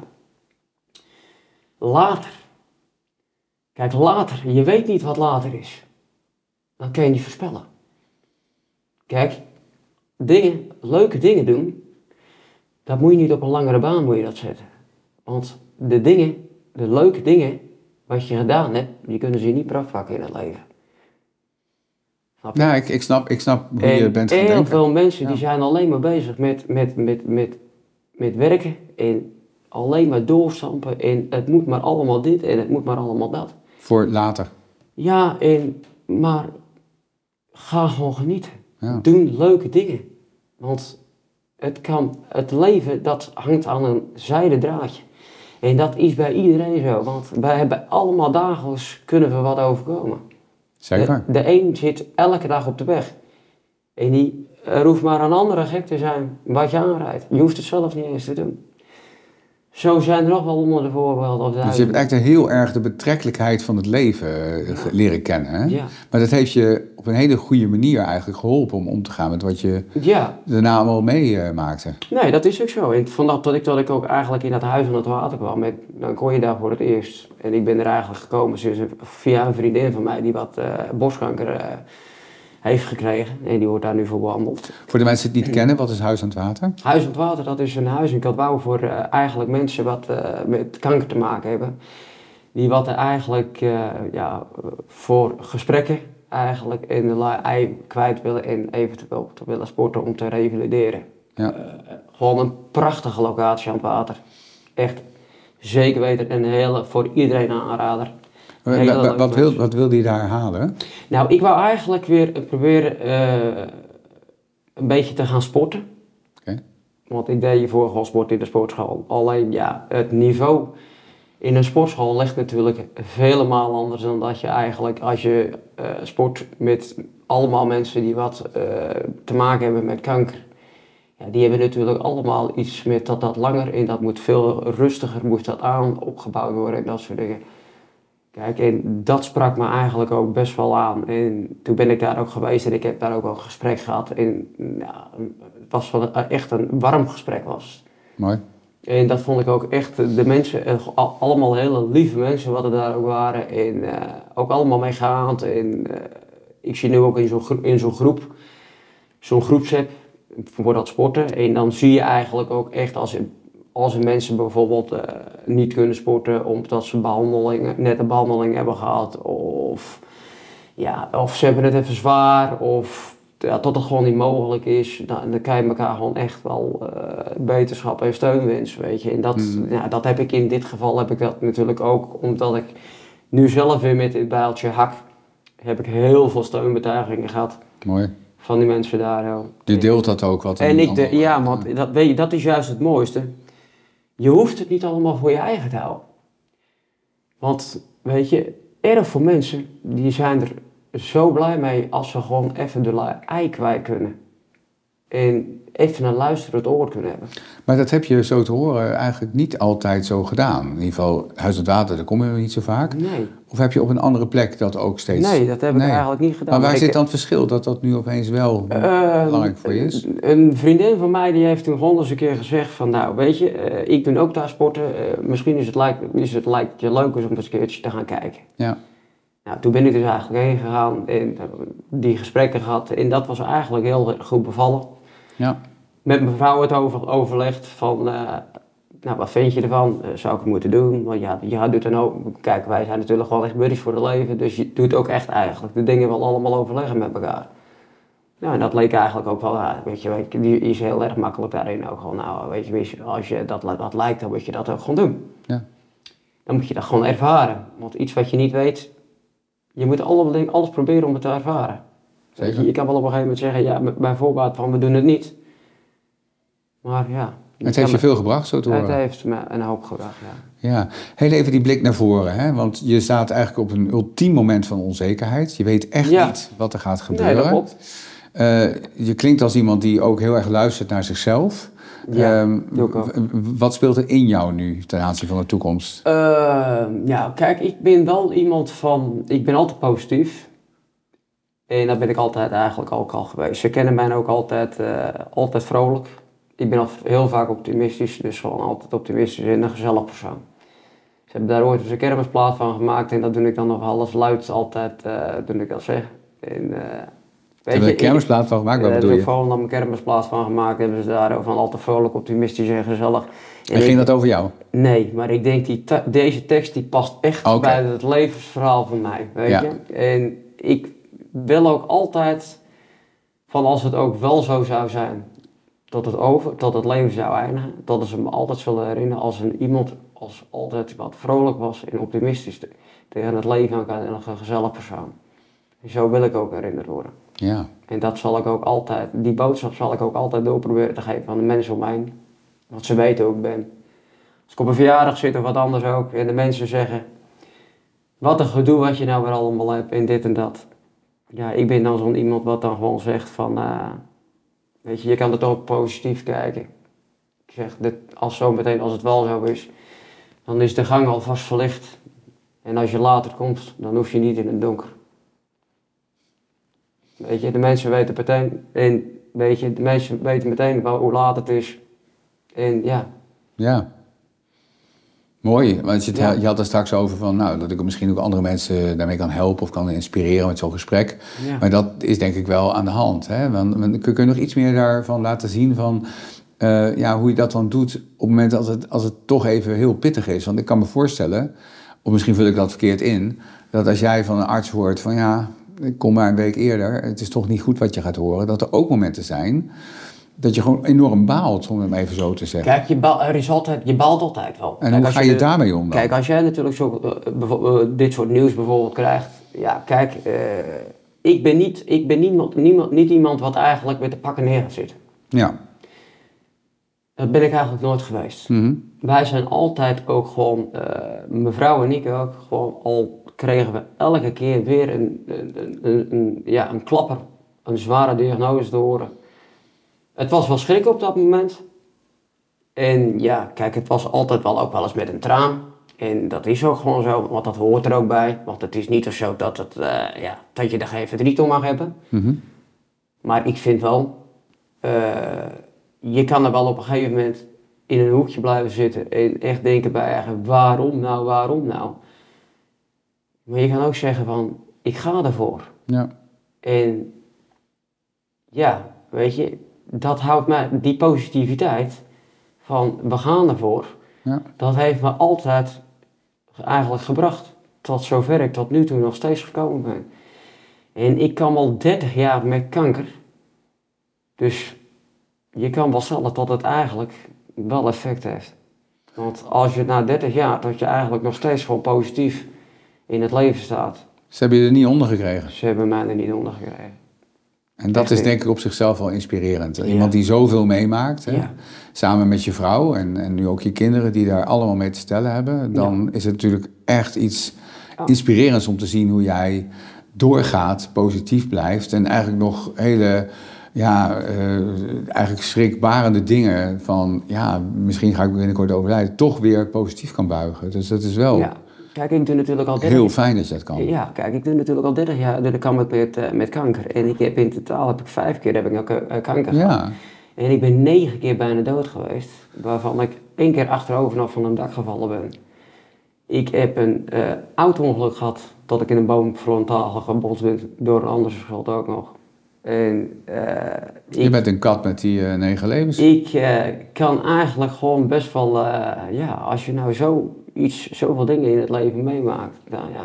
later. Kijk, later, je weet niet wat later is. Dat kan je niet voorspellen. Kijk, dingen, leuke dingen doen, dat moet je niet op een langere baan moet je dat zetten. Want de dingen, de leuke dingen, wat je gedaan hebt, die kunnen ze je niet afpakken in het leven. Ja, ik, ik, snap, ik snap hoe en je bent gaan denken. Heel veel mensen ja. die zijn alleen maar bezig met, met, met, met, met werken en alleen maar doorstampen en het moet maar allemaal dit en het moet maar allemaal dat. Voor later. Ja, en, maar ga gewoon genieten. Ja. Doe leuke dingen. Want het, kan, het leven dat hangt aan een zijden draadje. En dat is bij iedereen zo, want wij hebben allemaal dagelijks kunnen we wat overkomen. Zeker. De, de een zit elke dag op de weg. En die, er hoeft maar een andere gek te zijn wat je aanrijdt. Je hoeft het zelf niet eens te doen. Zo zijn er nog wel honderden voorbeelden. Dus je hebt echt heel erg de betrekkelijkheid van het leven ja. leren kennen. Hè? Ja. Maar dat heeft je op een hele goede manier eigenlijk geholpen om om te gaan met wat je ja. daarna allemaal meemaakte. Nee, dat is ook zo. En vanaf dat ik, dat ik ook eigenlijk in dat huis aan het water kwam, met, dan kon je daar voor het eerst. En ik ben er eigenlijk gekomen via een vriendin van mij die wat uh, borstkanker uh, heeft gekregen. En die wordt daar nu voor behandeld. Voor de mensen die het niet kennen, wat is Huis aan het Water? Huis aan het Water, dat is een huis in Katwouw voor uh, eigenlijk mensen wat uh, met kanker te maken hebben. Die wat er eigenlijk uh, ja, voor gesprekken eigenlijk in de ei kwijt willen en eventueel te willen sporten om te revalideren. Ja. Uh, gewoon een prachtige locatie aan het water. Echt, zeker weten, een hele, voor iedereen een aanrader. Wat, wat, wil, wat wilde je daar halen? Nou, ik wou eigenlijk weer proberen uh, een beetje te gaan sporten. Okay. Want ik deed hiervoor gewoon sport in de sportschool. Alleen ja, het niveau in een sportschool ligt natuurlijk vele malen anders dan dat je eigenlijk als je uh, sport met allemaal mensen die wat uh, te maken hebben met kanker. Ja, die hebben natuurlijk allemaal iets met dat dat langer en dat moet veel rustiger moet dat aan opgebouwd worden en dat soort dingen. Kijk, en dat sprak me eigenlijk ook best wel aan. En toen ben ik daar ook geweest en ik heb daar ook wel een gesprek gehad. En ja, het was wel echt een warm gesprek was. Mooi. En dat vond ik ook echt, de mensen, allemaal hele lieve mensen wat er daar ook waren. En uh, ook allemaal meegaand. En uh, ik zie nu ook in zo'n in zo'n groep, zo'n groepsapp voor dat sporten. En dan zie je eigenlijk ook echt als... Als er mensen bijvoorbeeld uh, niet kunnen sporten omdat ze behandelingen, net een behandeling hebben gehad of, ja, of ze hebben het even zwaar of ja, tot het gewoon niet mogelijk is, dan, dan kan je elkaar gewoon echt wel uh, beterschap en steun wensen, weet je. En dat, mm. ja, dat heb ik in dit geval heb ik dat natuurlijk ook omdat ik nu zelf weer met dit bijltje hak heb ik heel veel steunbetuigingen gehad. Mooi. Van die mensen daar. Joh. Je deelt dat ook wat. En ik de, ja, want dat, weet je, dat is juist het mooiste. Je hoeft het niet allemaal voor je eigen te houden. Want, weet je, erg veel mensen, die zijn er zo blij mee als ze gewoon even de ei kwijt kunnen. En even een luisterend oor kunnen hebben. Maar dat heb je zo te horen eigenlijk niet altijd zo gedaan. In ieder geval, Huis en Water, daar kom je niet zo vaak. Nee. Of heb je op een andere plek dat ook steeds... Nee, dat heb ik nee. eigenlijk niet gedaan. Maar waar maar zit ik, dan het verschil dat dat nu opeens wel uh, belangrijk voor je is? Een vriendin van mij die heeft toen gewoon eens een keer gezegd van... Nou, weet je, uh, ik doe ook daar sporten. Uh, misschien is het, lijkt, is het lijkt je leuk om eens een keertje te gaan kijken. Ja. Nou, toen ben ik dus eigenlijk heen gegaan en die gesprekken gehad. En dat was eigenlijk heel goed bevallen. Ja. Met mijn vrouw het over, overlegd van, uh, nou wat vind je ervan? Uh, zou ik het moeten doen? Want ja, je doet dan ook, kijk wij zijn natuurlijk gewoon echt buddies voor het leven, dus je doet ook echt eigenlijk de dingen wel allemaal overleggen met elkaar. Nou en dat leek eigenlijk ook wel, ja, weet je, die is heel erg makkelijk daarin ook gewoon, nou weet je, als je dat wat lijkt dan moet je dat ook gewoon doen. Ja. Dan moet je dat gewoon ervaren, want iets wat je niet weet, je moet alle, alles proberen om het te ervaren. Weet je, je kan wel op een gegeven moment zeggen, ja bij voorbaat van we doen het niet. Maar ja. Het heeft je veel gebracht, zo te horen. Het heeft me een hoop gebracht, ja. Ja, heel even die blik naar voren, hè? Want je staat eigenlijk op een ultiem moment van onzekerheid. Je weet echt ja. niet wat er gaat gebeuren. Nee, dat klopt. Uh, je klinkt als iemand die ook heel erg luistert naar zichzelf. Ja, um, doe ik ook. Wat speelt er in jou nu ten aanzien van de toekomst? Uh, ja, kijk, ik ben wel iemand van... Ik ben altijd positief. En dat ben ik altijd eigenlijk ook al geweest. Ze kennen mij ook altijd, uh, altijd vrolijk. Ik ben al heel vaak optimistisch, dus gewoon altijd optimistisch en een gezellig persoon. Ze hebben daar ooit eens een kermisplaat van gemaakt en dat doe ik dan nog alles luid altijd, uh, doe ik dat zeg. En, uh, Ze hebben er een kermisplaat van gemaakt, wat bedoel je? Daar hebben ze gewoon een kermisplaat van gemaakt, hebben ze daar van altijd vrolijk, optimistisch en gezellig. En, en ging ik, dat over jou? Nee, maar ik denk die te, deze tekst die past echt okay. bij het levensverhaal van mij, weet ja. je. En ik wil ook altijd, van als het ook wel zo zou zijn, tot het, over, tot het leven zou eindigen, dat ze me altijd zullen herinneren als een iemand als altijd wat vrolijk was en optimistisch te, tegen het leven aan en een gezellig persoon. En zo wil ik ook herinnerd worden. Ja. En dat zal ik ook altijd, die boodschap zal ik ook altijd door proberen te geven aan de mensen om mij heen. Want ze weten hoe ik ben. Als ik op een verjaardag zit of wat anders ook en de mensen zeggen, wat een gedoe wat je nou weer allemaal hebt en dit en dat. Ja, ik ben dan zo'n iemand wat dan gewoon zegt van... Uh, Weet je, je kan er toch positief kijken. Ik zeg, dit, als zo meteen, als het wel zo is, dan is de gang alvast verlicht. En als je later komt, dan hoef je niet in het donker. Weet je, de mensen weten meteen, en weet je, de mensen weten meteen hoe laat het is. En ja. Ja. Mooi, want je, ja. je had er straks over van, nou, dat ik misschien ook andere mensen daarmee kan helpen of kan inspireren met zo'n gesprek. Ja. Maar dat is denk ik wel aan de hand. Hè? Want, kun je nog iets meer daarvan laten zien van uh, ja, hoe je dat dan doet op het moment dat het, als het toch even heel pittig is? Want ik kan me voorstellen, of misschien vul ik dat verkeerd in, dat als jij van een arts hoort van ja, ik kom maar een week eerder, het is toch niet goed wat je gaat horen, dat er ook momenten zijn dat je gewoon enorm baalt, om het even zo te zeggen. Kijk, je, baal, er is altijd, je baalt altijd wel. En kijk, hoe ga je de, daarmee om dan? Kijk, als jij natuurlijk zo, uh, dit soort nieuws bijvoorbeeld krijgt. Ja, kijk, uh, ik ben, niet, ik ben niemand, niemand, niet iemand wat eigenlijk met de pakken neer gaat zitten. Ja. Dat ben ik eigenlijk nooit geweest. Mm-hmm. Wij zijn altijd ook gewoon, uh, mevrouw en ik ook, gewoon al kregen we elke keer weer een, een, een, een, ja, een klapper, een zware diagnose te horen. Het was wel schrik op dat moment. En ja, kijk, het was altijd wel ook wel eens met een traan. En dat is ook gewoon zo, want dat hoort er ook bij. Want het is niet zo dat, het, uh, ja, dat je er geen verdriet om mag hebben. Mm-hmm. Maar ik vind wel, uh, je kan er wel op een gegeven moment in een hoekje blijven zitten. En echt denken bij eigen, waarom nou, waarom nou? Maar je kan ook zeggen van, ik ga ervoor. Ja. En ja, weet je, dat houdt mij, die positiviteit van we gaan ervoor, ja. dat heeft me altijd eigenlijk gebracht tot zover ik tot nu toe nog steeds gekomen ben. En ik kan al dertig jaar met kanker, dus je kan wel stellen dat het eigenlijk wel effect heeft. Want als je na dertig jaar, dat je eigenlijk nog steeds gewoon positief in het leven staat. Ze hebben je er niet onder gekregen. Ze hebben mij er niet onder gekregen. En dat Echt is niet. denk ik op zichzelf wel inspirerend. Ja. Iemand die zoveel meemaakt, hè? Ja. Samen met je vrouw en, en nu ook je kinderen die daar allemaal mee te stellen hebben. Dan is het natuurlijk echt iets Ja. inspirerends om te zien hoe jij doorgaat, positief blijft. En eigenlijk nog hele, ja, uh, eigenlijk schrikbarende dingen van, ja, misschien ga ik binnenkort overlijden, toch weer positief kan buigen. Dus dat is wel Ja. Kijk, ik doe natuurlijk al dertig heel fijn dat je dat kan. Ja, kijk, ik doe natuurlijk al dertig jaar doe ik kan met, met, uh, met kanker. En ik heb in totaal heb ik vijf keer heb ik ook, uh, kanker Ja. gehad. En ik ben negen keer bijna dood geweest. Waarvan ik één keer achterover nog van een dak gevallen ben. Ik heb een uh, auto-ongeluk gehad dat ik in een boom frontaal gebotst ben. Door een andere schuld ook nog. En, uh, je ik, bent een kat met die uh, negen levens. Ik uh, kan eigenlijk gewoon best wel, uh, ja, als je nou zo iets, zoveel dingen in het leven meemaakt, dan ja.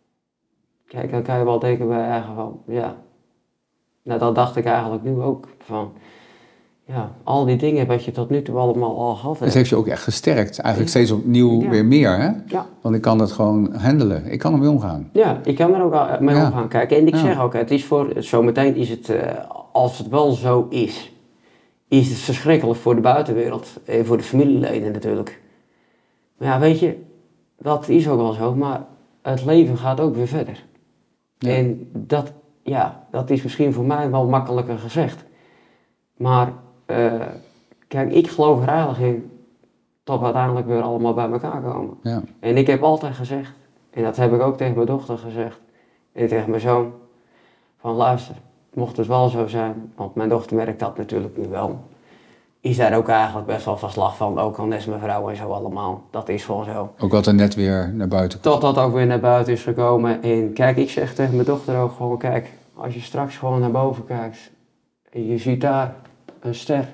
Kijk, dan kan je wel denken bij eigen van, ja. Nou, dat dacht ik eigenlijk nu ook van, ja, al die dingen wat je tot nu toe allemaal al gehad hebt. Het heeft je ook echt gesterkt. Eigenlijk Ja. steeds opnieuw Ja. weer meer, hè? Ja. Want ik kan het gewoon handelen. Ik kan ermee omgaan. Ja, ik kan er ook al mee Ja. omgaan kijken. En ik Ja. zeg ook, het is voor, zometeen is het, uh, als het wel zo is, is het verschrikkelijk voor de buitenwereld. En voor de familieleden natuurlijk. Maar ja, weet je, dat is ook wel zo, maar het leven gaat ook weer verder. Ja. En dat, ja, dat is misschien voor mij wel makkelijker gezegd. Maar, uh, kijk, ik geloof er eigenlijk in dat we uiteindelijk weer allemaal bij elkaar komen. Ja. En ik heb altijd gezegd, en dat heb ik ook tegen mijn dochter gezegd, en tegen mijn zoon, van luister, mocht het wel zo zijn, want mijn dochter merkt dat natuurlijk nu wel, is daar ook eigenlijk best wel verslag van, ook al net mijn vrouw en zo allemaal. Dat is gewoon zo. Ook wat er net weer naar buiten komt. Tot dat ook weer naar buiten is gekomen. En kijk, ik zeg tegen mijn dochter ook gewoon, kijk, als je straks gewoon naar boven kijkt en je ziet daar een ster,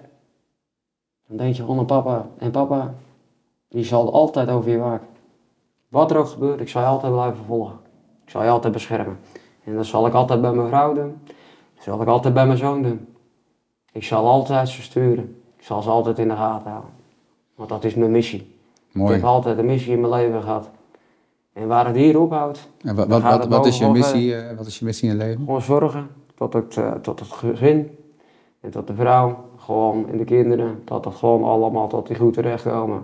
dan denk je gewoon aan papa. En papa, die zal altijd over je waken. Wat er ook gebeurt, ik zal je altijd blijven volgen. Ik zal je altijd beschermen. En dat zal ik altijd bij mijn vrouw doen. Dat zal ik altijd bij mijn zoon doen. Ik zal altijd ze sturen. Ik zal ze altijd in de gaten houden. Want dat is mijn missie. Mooi. Ik heb altijd een missie in mijn leven gehad. En waar het hier ophoudt, En wat, dan wat, gaat wat, het wat, is je boven missie, uh, wat is je missie in het leven? gewoon zorgen tot het, uh, tot het gezin en tot de vrouw, gewoon en de kinderen, dat het gewoon allemaal tot die goed terechtkomen.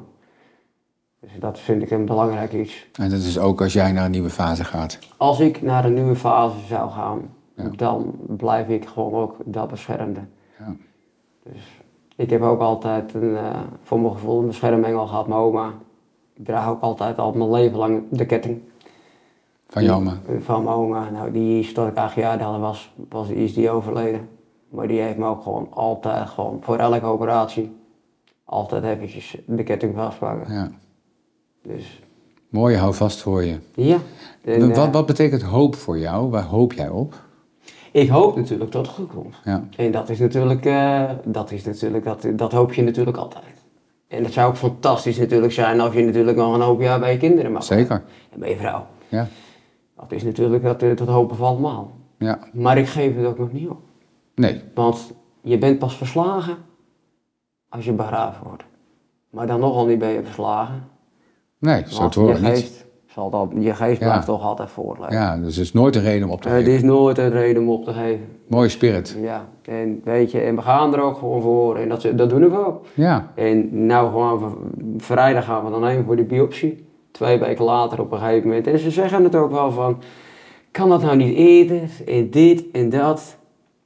Dus dat vind ik een belangrijk iets. En dat is ook als jij naar een nieuwe fase gaat. Als ik naar een nieuwe fase zou gaan, Ja. dan blijf ik gewoon ook dat beschermde. Ja. Dus ik heb ook altijd een, uh, voor mijn gevoel een beschermengel gehad, mijn oma. Ik draag ook altijd al mijn leven lang de ketting. Van je oma. Van mijn oma. Nou, die is tot ik acht jaar oud was, was, is die overleden. Maar die heeft me ook gewoon altijd, gewoon voor elke operatie, altijd eventjes de ketting vastpakken. Ja. Dus, Mooi, hou vast voor je. ja. En, wat, uh, wat betekent hoop voor jou? Waar hoop jij op? ik hoop natuurlijk dat het goed komt. Ja. En dat is natuurlijk, uh, dat, is natuurlijk dat, dat hoop je natuurlijk altijd. En het zou ook fantastisch natuurlijk zijn als je natuurlijk nog een hoop jaar bij je kinderen mag. Zeker. En bij je vrouw. Ja. Dat is natuurlijk dat, dat hopen van allemaal. Ja. Maar ik geef het ook nog niet op. Nee. Want je bent pas verslagen als je begraven wordt. Maar dan nogal niet ben je verslagen. Nee, zo Want te horen je niet. geest, zal dat, je geest Ja. blijft toch altijd voortleven. Ja, dus er is nooit een reden om op te Het geven. is nooit een reden om op te geven. Mooie spirit. Ja, en weet je, en we gaan er ook gewoon voor. En dat, dat doen we ook. Ja. En nou gewoon v- vrijdag gaan we dan heen voor die biopsie. Twee weken later op een gegeven moment. En ze zeggen het ook wel van, kan dat nou niet eerder? En dit en dat.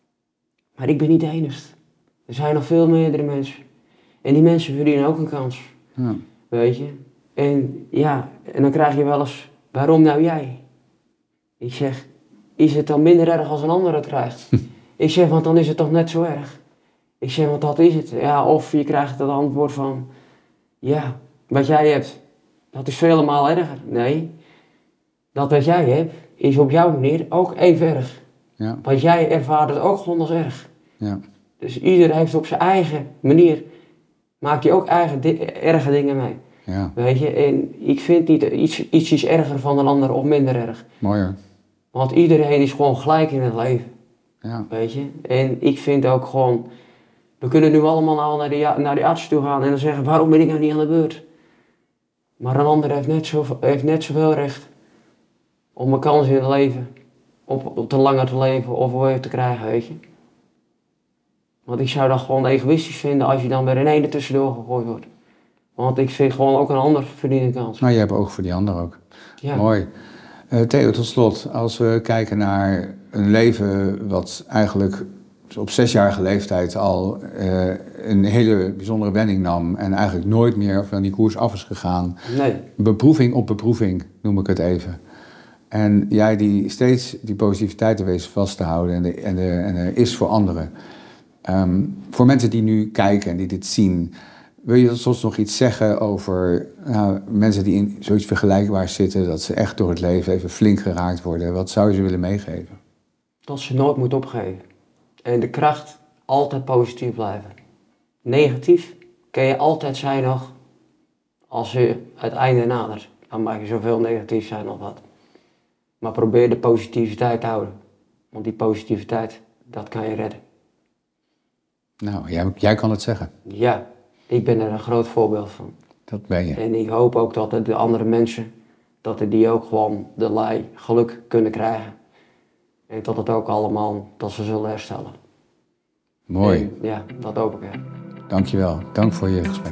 Maar ik ben niet de enige. Er zijn nog veel meerdere mensen. En die mensen verdienen ook een kans. Ja. Weet je? En ja, en dan krijg je wel eens, waarom nou jij? Ik zeg, is het dan minder erg als een ander het krijgt? Ik zeg, want dan is het toch net zo erg? Ik zeg, want dat is het. Ja, of je krijgt het antwoord van, ja, wat jij hebt, dat is vele maal erger. Nee, dat wat jij hebt, is op jouw manier ook even erg. Ja. Want jij ervaart het ook gewoon als erg. Ja. Dus ieder heeft op zijn eigen manier, maakt hij ook eigen di- erge dingen mee. Ja. Weet je, en ik vind niet iets, iets is erger van een ander of minder erg. Mooi hoor. Want iedereen is gewoon gelijk in het leven, Ja. weet je. En ik vind ook gewoon, we kunnen nu allemaal al naar die, naar die arts toe gaan en dan zeggen, waarom ben ik nou niet aan de beurt? Maar een ander heeft net, zo, heeft net zoveel recht om een kans in het leven, op, op te langer te leven of weer te krijgen, weet je. Want ik zou dat gewoon egoïstisch vinden als je dan weer in één er tussendoor gegooid wordt. Want ik vind gewoon ook een ander verdiende kans. Nou, je hebt oog voor die ander ook. Ja. Mooi. Uh, Theo, tot slot, als we kijken naar een leven wat eigenlijk op zesjarige leeftijd al uh, een hele bijzondere wending nam en eigenlijk nooit meer van die koers af is gegaan. Nee. Beproeving op beproeving, noem ik het even. En jij die steeds die positiviteit er wezen vast te houden en, de, en, de, en er is voor anderen. Um, voor mensen die nu kijken en die dit zien, wil je soms nog iets zeggen over nou, mensen die in zoiets vergelijkbaars zitten, dat ze echt door het leven even flink geraakt worden? Wat zou je ze willen meegeven? Dat ze nooit moeten opgeven. En de kracht altijd positief blijven. Negatief kan je altijd zijn nog als je het einde nadert. Dan mag je zoveel negatief zijn of wat. Maar probeer de positiviteit te houden. Want die positiviteit, dat kan je redden. Nou, jij, jij kan het zeggen. Ja, ik ben er een groot voorbeeld van. Dat ben je. En ik hoop ook dat de andere mensen, dat die ook gewoon de lei geluk kunnen krijgen. En dat het ook allemaal, dat ze zullen herstellen. Mooi. En, ja, dat hoop ik, ja. Dankjewel. Dank voor je gesprek.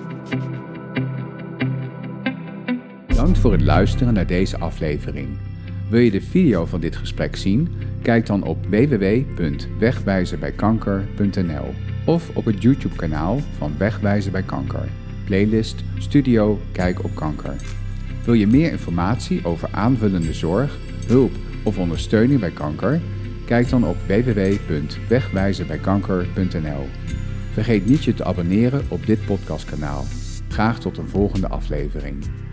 Bedankt voor het luisteren naar deze aflevering. Wil je de video van dit gesprek zien? Kijk dan op w w w punt wegwijzen bij kanker punt n l of op het YouTube-kanaal van Wegwijzen bij Kanker. Playlist Studio Kijk op Kanker. Wil je meer informatie over aanvullende zorg, hulp of ondersteuning bij kanker? Kijk dan op w w w punt wegwijzen bij kanker punt n l. Vergeet niet je te abonneren op dit podcastkanaal. Graag tot een volgende aflevering.